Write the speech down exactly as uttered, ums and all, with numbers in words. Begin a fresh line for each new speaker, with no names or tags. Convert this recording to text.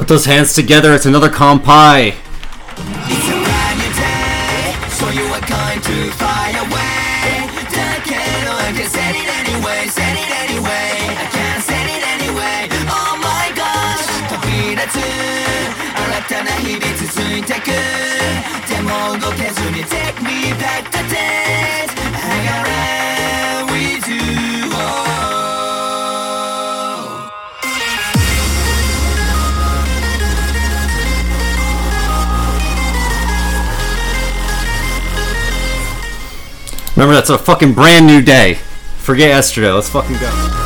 Put those hands together, it's another Kanpai!
It's a brand new day, so you are going to fly away. Don't care, I can set it anyway, set it anyway. I can't set it anyway. Oh my gosh, 飛び立つ新たな日々続いてく。でも動けずに Take me back the days. Hang around with you. Oh.
Remember, that's a fucking brand new day. Forget yesterday. Let's fucking go.